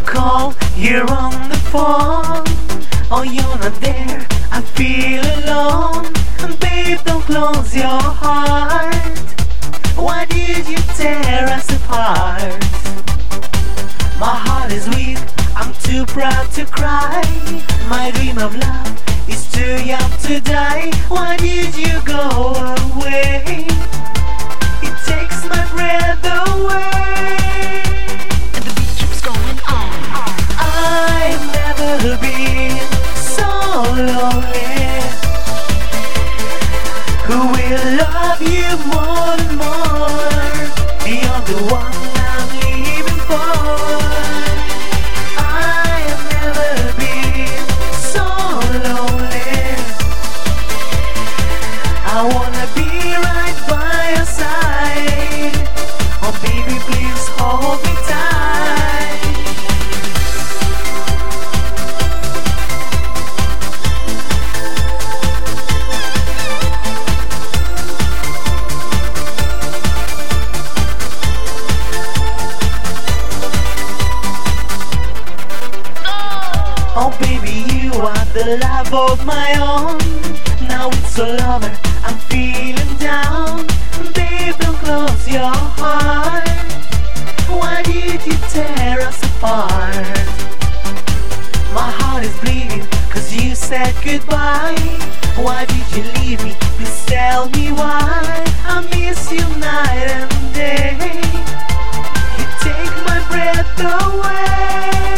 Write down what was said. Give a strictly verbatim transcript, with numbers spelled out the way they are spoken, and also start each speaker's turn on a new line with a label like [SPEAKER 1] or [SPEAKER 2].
[SPEAKER 1] call, you're on the phone. Oh, you're not there, I feel alone. Babe, don't close your heart. Why did you tear us apart? My heart is weak, I'm too proud to cry. My dream of love is too young to die. Why did you go away? It takes my breath away.
[SPEAKER 2] And the beat keeps going on.
[SPEAKER 1] I've never been so lonely. Who will love you more and more, beyond the one I'm living for? I have never been so lonely. I wanna be right by your side. Oh baby, please hold me tight. Oh baby, you are the love of my own. Now it's all over, I'm feeling down. Babe, don't close your heart. Why did you tear us apart? My heart is bleeding, cause you said goodbye. Why did you leave me? Please tell me why. I miss you night and day. You take my breath away.